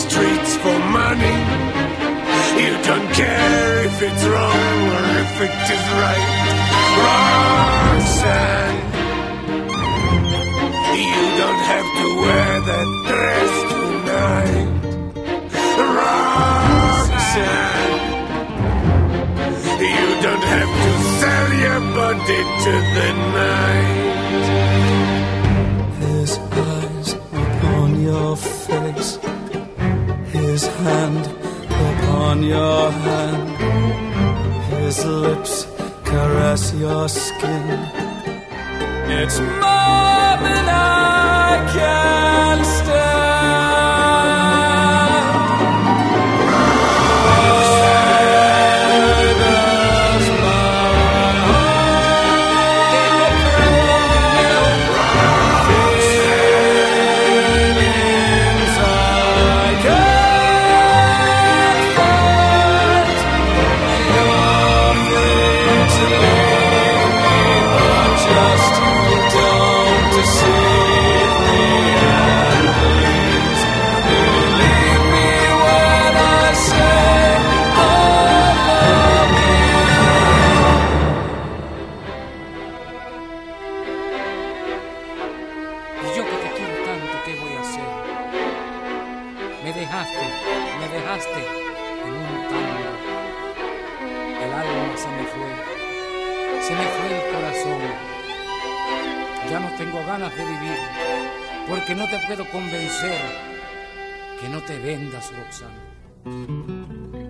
streets for money. You don't care if it's wrong or if it is right. Roxanne, you don't have to wear that dress tonight. Roxanne, you don't have to sell your body to the night. His eyes upon your face, his hand upon your hand, his lips caress your skin. It's more than I can stand. Me dejaste en un tango. El alma se me fue el corazón. Ya no tengo ganas de vivir, porque no te puedo convencer que no te vendas, Roxana.